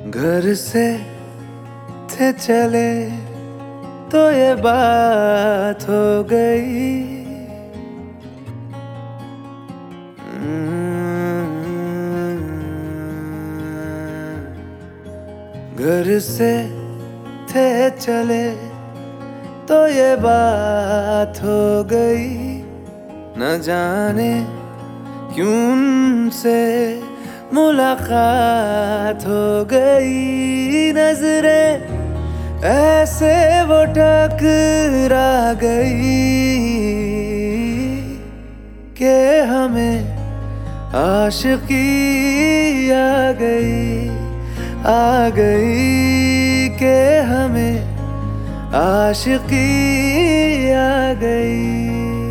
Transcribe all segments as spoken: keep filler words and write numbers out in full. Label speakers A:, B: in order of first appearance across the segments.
A: घर से थे चले तो ये बात हो गई। घर से थे चले तो ये बात हो गई। न जाने क्यों उनसे मुलाकात हो गई। नजरें ऐसे वो टकरा गई कि हमें आशिकी आ गई आ गई कि हमें आशिकी आ गई।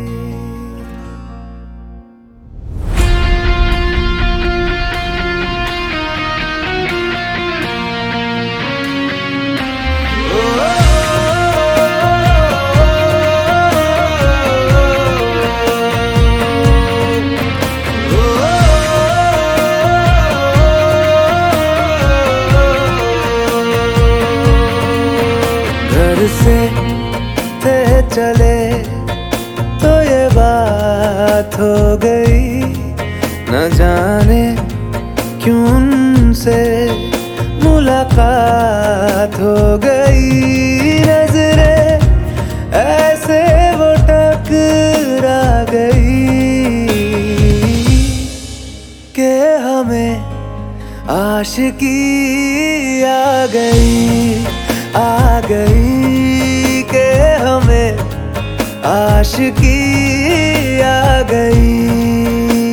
A: घर से थे चले तो ये बात हो गई। न जाने क्यों उनसे मुलाकात हो गई। नजरें ऐसे वो टकरा गई कि हमें आशिकी आ गई आ गई कि हमें आशिकी आ गई।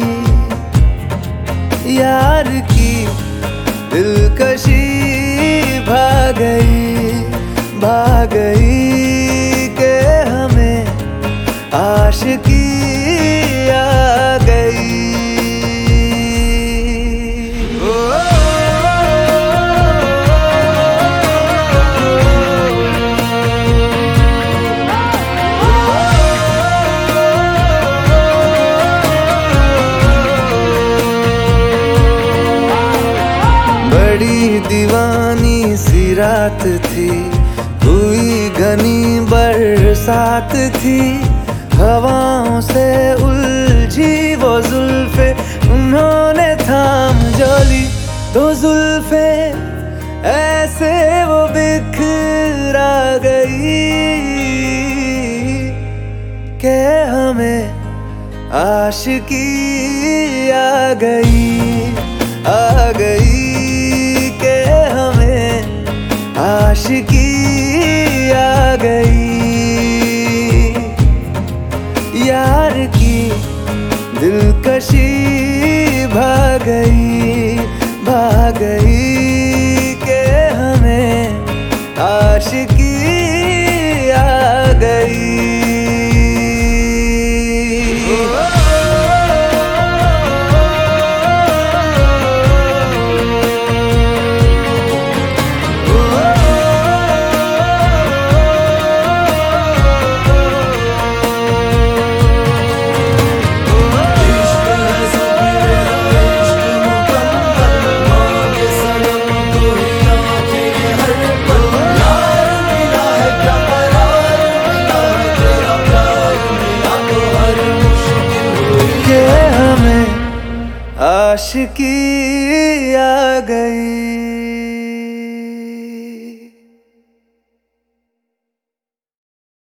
A: यार की दिलकशी भा गई भा गई कि हमें आशिकी आ गई। बड़ी दीवानी सी रात थी, हुई घनी बरसात थी। हवाओं से उलझी वो जुल्फे, उन्होंने थाम जो ली दो जुल्फे। ऐसे वो बिखरा गई कि हमें आशिकी आ गई आ गई कि हमें आशिकी आ गई। यार की दिलकशी भा गई भा गई कि हमें आशिकी आ गई। आशिकी आ गई।